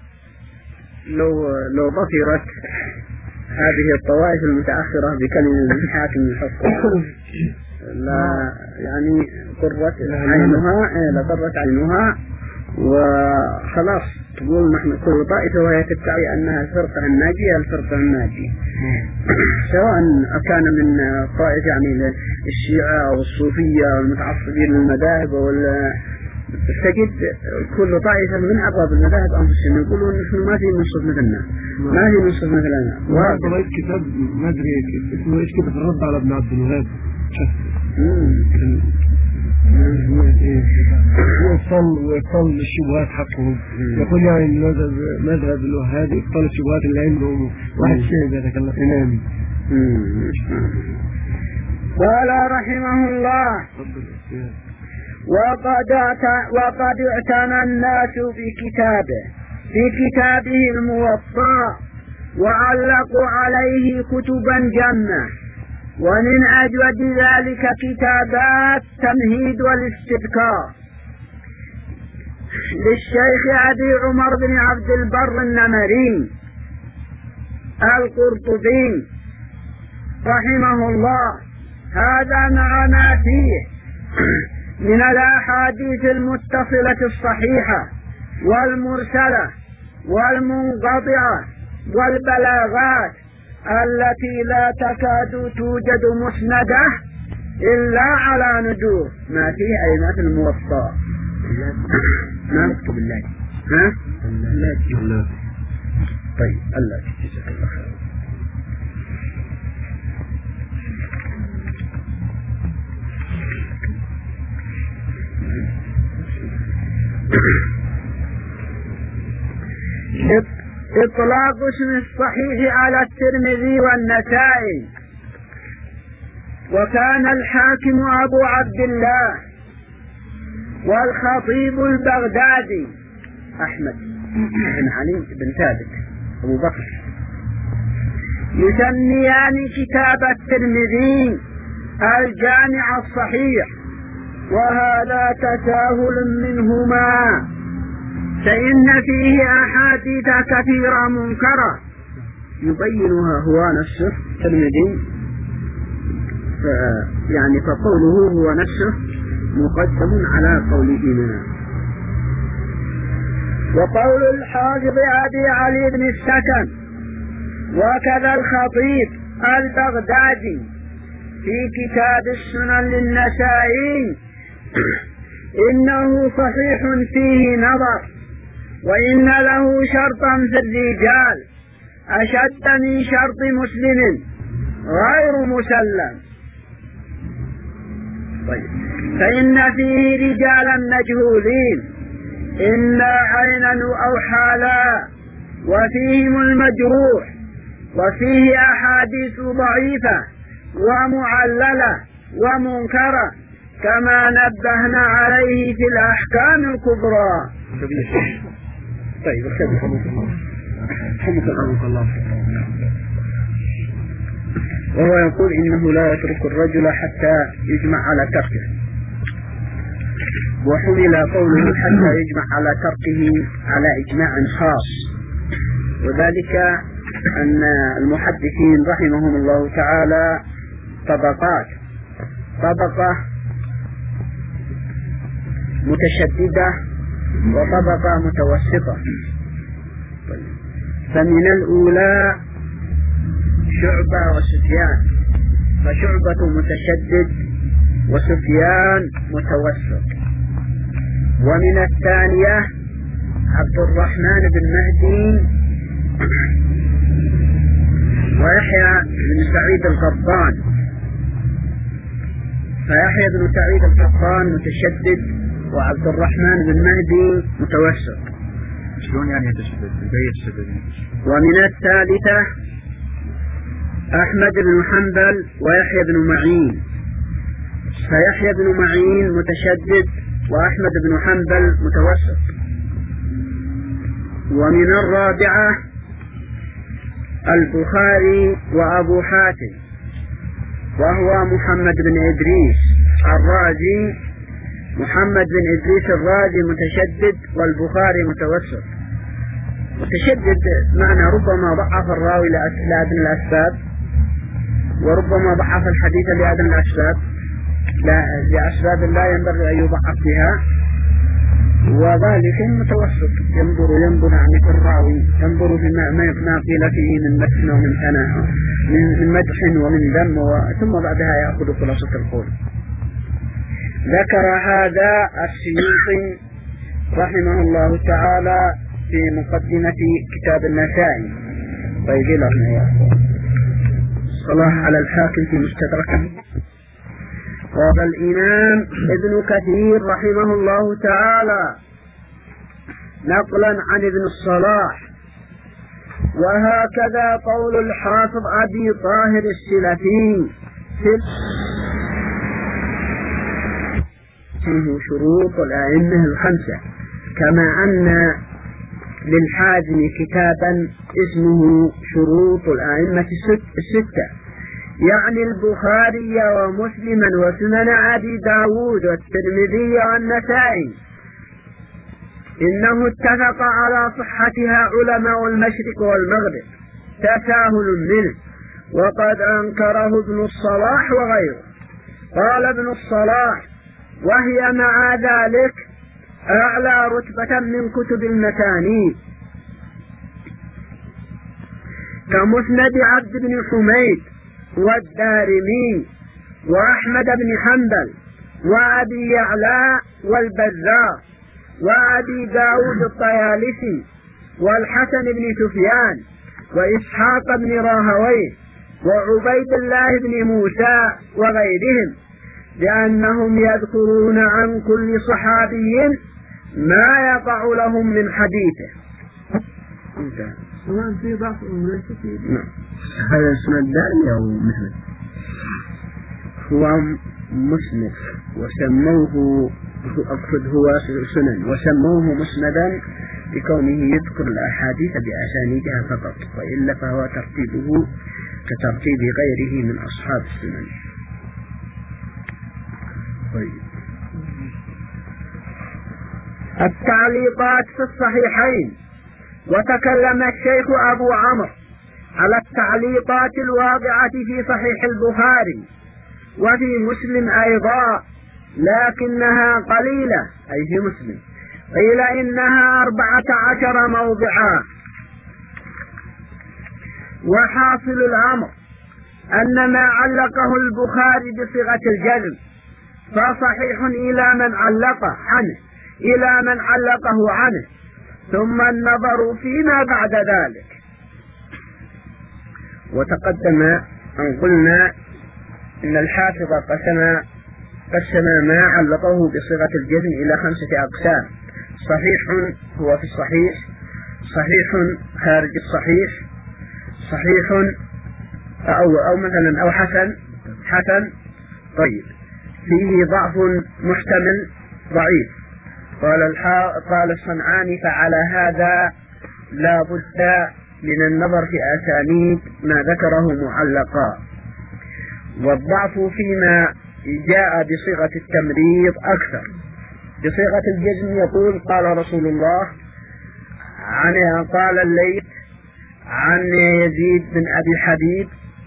لو ظفرت هذه الطوائف المتأخرة بكلمة الحاكم الحكم لا يعني قرت عينها، لا قرت عينها وخلاص تقول نحن كل طائفة وهي تدعي أنها الفرقة الناجية الفرقة الناجية، سواء كان من طائفة يعني الشيعة أو الصوفية أو المتعصبين للمذاهب تجد كل طائفة من أبواب المذاهب أنفسهم يقولون نحن ما في منصف مثلنا، ما في منصف مثلنا. قرأت كتاب ما أدري اسمه إيش كده، في الرد على ابن عبد الوهاب، ويبطل الشبهات حقهم، يقول يعني مذهب الوهابي يبطل الشبهات اللي عندهم. واحد شيء يتكلم إمامي قال رحمه الله: وقد اعتنى الناس في كتابه الموطأ وعلقوا عليه كتبا جمة، ومن أجود ذلك كتابات التمهيد والاستذكار للشيخ أبي عمر بن عبد البر النمري القرطبي رحمه الله. هذا مع ما فيه من الأحاديث المتصلة الصحيحة والمرسلة والمنقطعة والبلاغات التي لا تكاد توجد مسندة إلا على ندور ما فيه أي مثل الموطأ. نعم اكتب الله. ها؟ الله. طيب الله جزاك الله خير. إطلاق اسم الصحيح على الترمذي والنسائي. وكان الحاكم أبو عبد الله والخطيب البغدادي أحمد بن علي بن ثابت أبو بكر يسميان كتاب الترمذي الجامع الصحيح، وهذا تساهل منهما، فإن فيه أحاديث كثيرة منكرة يبينها هو نفسه الترمذي، يعني فقوله هو نفسه مقدم على قوله منه. وقول الحافظ أبي علي بن السكن وكذا الخطيب البغدادي في كتاب السنن للنسائي إنه صحيح فيه نظر، وإن له شرطا في الرجال أشد من شرط مسلم غير مسلم. طيب. فإن فيه رجالا مجهولين إما عينا أو حالا، وفيهم المجروح، وفيه أحاديث ضعيفة ومعللة ومنكرة كما نبهنا عليه في الأحكام الكبرى. طيب الله. وهو يقول إنه لا يترك الرجل حتى يجمع على تركه، وحمل قوله حتى يجمع على تركه على إجماع خاص، وذلك أن المحدثين رحمهم الله تعالى طبقات، طبقة متشددة وطبقة متوسطة. فمن الأولى شعبة وسفيان، فشعبة متشدد وسفيان متوسط. ومن الثانية عبد الرحمن بن مهدي ويحيى بن سعيد القطان، فيحيى بن سعيد القطان متشدد وعبد الرحمن بن مهدي متوسط. شلون يعني يتشدد؟ ومن الثالثة أحمد بن حنبل ويحيى بن معين، فيحيى بن معين متشدد وأحمد بن حنبل متوسط. ومن الرابعة البخاري وأبو حاتم، وهو محمد بن إدريس الرازي، محمد بن إدريس الرازي متشدد والبخاري متوسط. متشدد معنى ربما ضعف الراوي لأدنى الأسباب، وربما ضعف الحديث لأدنى الأسباب، لأسباب لا ينبغي أن يضعف بها، وذلك متوسط، ينظر يعني في الراوي، ينظر في ما قيل فيه من متن ومن ثناء، من مدح ومن ذم، ثم بعدها يأخذ خلاصة القول. ذكر هذا السيوطي رحمه الله تعالى في مقدمة كتاب النسائي. طيب لنا يا أخوة صلاح على الحاكم في مستدركه. قال الإمام ابن كثير رحمه الله تعالى نقلا عن ابن الصلاح: وهكذا قول الحافظ أبي طاهر السلفي فيه شروط الأئمة الخمسة، كما أن للحازم كتابا اسمه شروط الأئمة الستة، يعني البخاري ومسلما وسنن أبي داود والترمذي والنسائي، إنه اتفق على صحتها علماء المشرق والمغرب تساهل منه، وقد أنكره ابن الصلاح وغيره. قال ابن الصلاح: وهي مع ذلك أعلى رتبة من كتب المسانيد، كمسند عبد بن حميد والدارمي وأحمد بن حنبل وأبي يعلى والبزار وأبي داود الطيالسي والحسن بن سفيان وإسحاق بن راهويه وعبيد الله بن موسى وغيرهم، لأنهم يذكرون عن كل صحابي ما يقع لهم من حديثه. طبعا في ضعف نعم. هذا اسم الدارمي أو مسند؟ هو مسند وسموه أقصد هو سنن وسموه مسندا لكونه يذكر الأحاديث بأسانيدها فقط، وإلا فهو ترتيبه كترتيب غيره من أصحاب السنن. طيب. التعليقات في الصحيحين. وتكلم الشيخ أبو عمرو على التعليقات الواضعة في صحيح البخاري وفي مسلم أيضا، لكنها قليلة، أي في مسلم قيل إنها 14 موضعا. وحاصل الأمر أن ما علقه البخاري بصيغة الجزم فصحيح إلى من علقه عنه، ثم النظر فيما بعد ذلك. وتقدم أن قلنا إن الحافظ قسم ما علقه بصيغة الجزم إلى 5 أقسام: صحيح هو في الصحيح، صحيح خارج الصحيح، صحيح أو مثلا أو حسن. طيب، فيه ضعف محتمل ضعيف. قال الصنعاني: فعلى هذا لا بد من النظر في أسانيد ما ذكره معلقا. والضعف فيما جاء بصيغة التمريض أكثر. بصيغة الجزم يقول: قال رسول الله، قال الليث عن يزيد بن أبي حبيب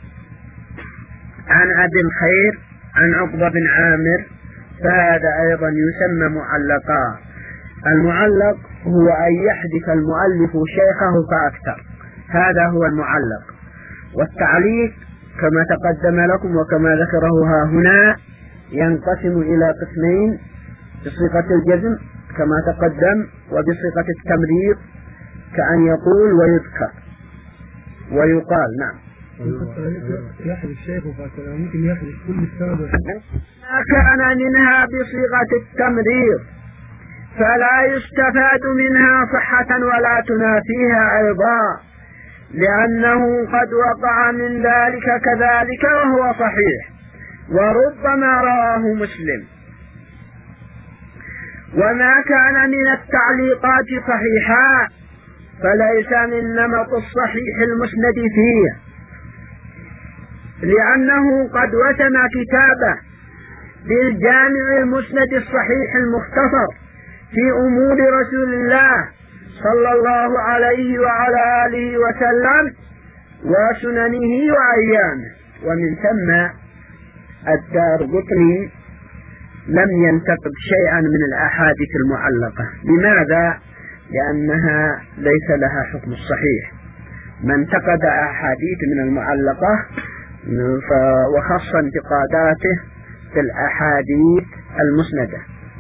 عن أبي الخير عن عقبة بن عامر، فهذا أيضا يسمى معلقا. المعلق هو أن يحدث المؤلف شيخه فأكثر، هذا هو المعلق. والتعليق كما تقدم لكم وكما ذكره ها هنا ينقسم إلى قسمين: بصيغة الجزم كما تقدم، وبصيغة التمريض كأن يقول ويذكر ويقال. نعم. يحدث الشيخ فأكثر، ممكن يحدث كل السبب. ما كان منها بصيغة التمريض فلا يستفاد منها صحة ولا تنافيها أيضا، لأنه قد وقع من ذلك كذلك وهو صحيح، وربما رواه مسلم. وما كان من التعليقات صحيحا فليس من نمط الصحيح المسند فيه، لأنه قد وسم كتابه بالجامع المسند الصحيح المختصر في أمور رسول الله صلى الله عليه وعلى آله وسلم وسننه وأيامه. ومن ثم الدارقطني لم ينتقد شيئا من الأحاديث المعلقة. لماذا؟ لأنها ليس لها حكم الصحيح. من انتقد أحاديث من المعلقة وخص انتقاداته في الأحاديث المسندة.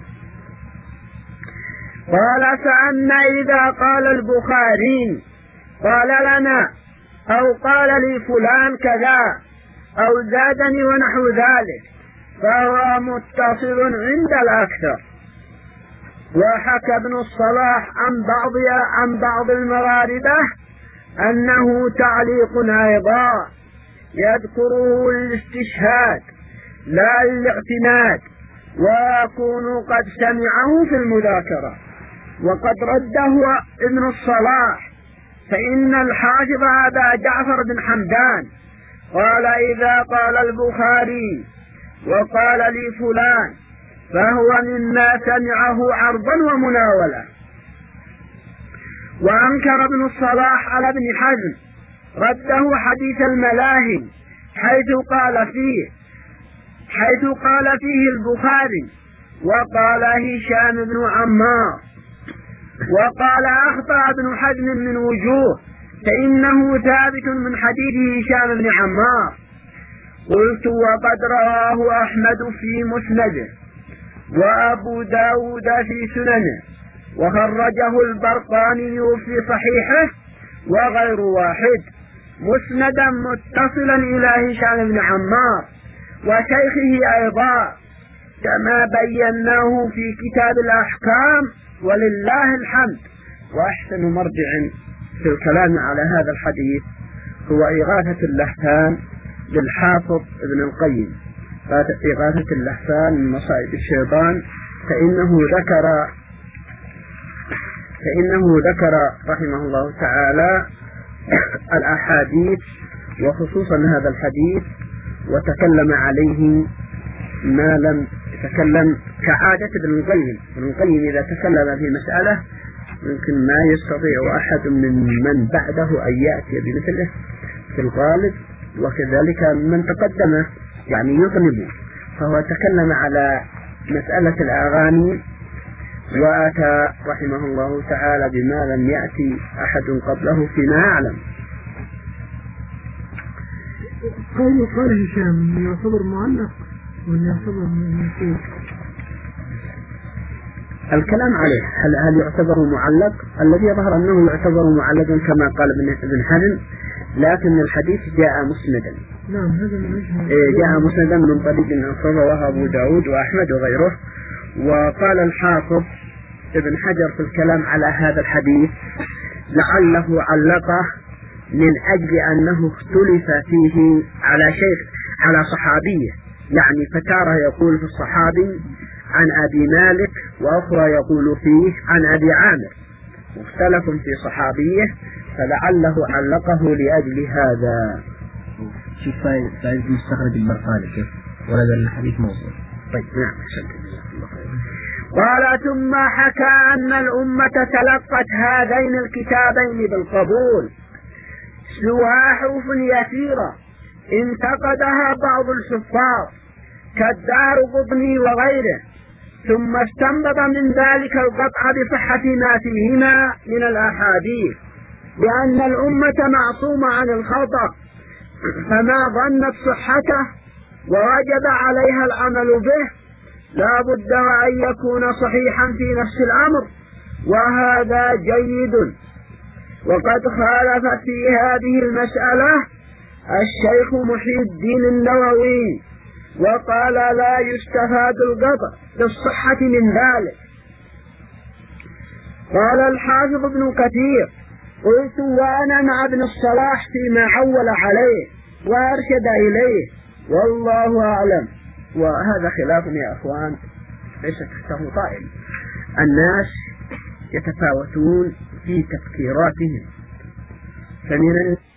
قال فأما إذا قال البخاري قال لنا أو قال لي فلان كذا أو زادني ونحو ذلك فهو متصل عند الأكثر. وحكى ابن الصلاح عن بعض المراردة أنه تعليق أيضا يذكره الاستشهاد لا الاعتماد، ويكون قد سمعه في المذاكرة. وقد رده ابن الصلاح فإن الحافظ أبا جعفر بن حمدان قال إذا قال البخاري وقال لي فلان فهو مما سمعه عرضا ومناولا. وأنكر ابن الصلاح على ابن حزم رده حديث الملاهي حيث قال فيه البخاري وقال هشام بن عمار، وقال أخطأ ابن حزم من وجوه فإنه ثابت من حديث هشام بن عمار. قلت وقد رواه أحمد في مسنده وأبو داود في سننه وخرجه البرقاني في صحيحه وغير واحد مسندا متصلا إلى هشام بن عمار وشيخه أيضا كما بيناه في كتاب الأحكام ولله الحمد. وأحسن مرجع في الكلام على هذا الحديث هو إغاثة اللهفان للحافظ ابن القيم، إغاثة اللهفان من مصائب الشيطان، فإنه ذكر رحمه الله تعالى الأحاديث وخصوصا هذا الحديث وتكلم عليه ما لم يتكلم كعادة ابن القيم. ابن القيم إذا تكلم في مسألة يمكن ما يستطيع أحد من بعده أن يأتي بمثله في الغالب، وكذلك من تقدم يعني يطلب. فهو تكلم على مسألة الأغاني وأتى رحمه الله تعالى بما لم يأتي أحد قبله فيما أعلم. قال هشام يعتبر معلق ولا يعتبر منسوخ؟ الكلام عليه هل يعتبر معلق؟ الذي يظهر أنه يعتبر معلقا كما قال ابن حزم، لكن الحديث جاء مسندا. نعم هذا جاء مسندا من طريق رواه أبو داود وأحمد وغيره. وقال الحافظ ابن حجر في الكلام على هذا الحديث لعله علقه من أجل أنه اختلف فيه على صحابيه، يعني فتارة يقول في الصحابي عن أبي مالك وأخرى يقول فيه عن أبي عامر، مختلف في صحابيه فلعله علقه لأجل هذا. شوف فايز مستخرج البرقاني كيف ورد الحديث موصول. طيب نعم. قال ثم حكى أن الأمة تلقت هذين الكتابين بالقبول سواء حروف يسيرة انتقدها بعض الحفاظ كالدارقطني وغيره، ثم استنبط من ذلك القطع بصحة ما فيهما من الأحاديث لأن الأمة معصومة عن الخطأ فما ظنت صحته ووجب عليها العمل به لا بد أن يكون صحيحا في نفس الأمر، وهذا جيد. وقد خالف في هذه المسألة الشيخ محي الدين النووي وقال لا يستفاد القطع بالصحة من ذلك. قال الحافظ ابن كثير قلت وأنا مع ابن الصلاح فيما عول عليه وأرشد إليه والله أعلم. وهذا خلاف يا أخوان ليس تحته طائل، الناس يتفاوتون في تفكيراتهم، فمن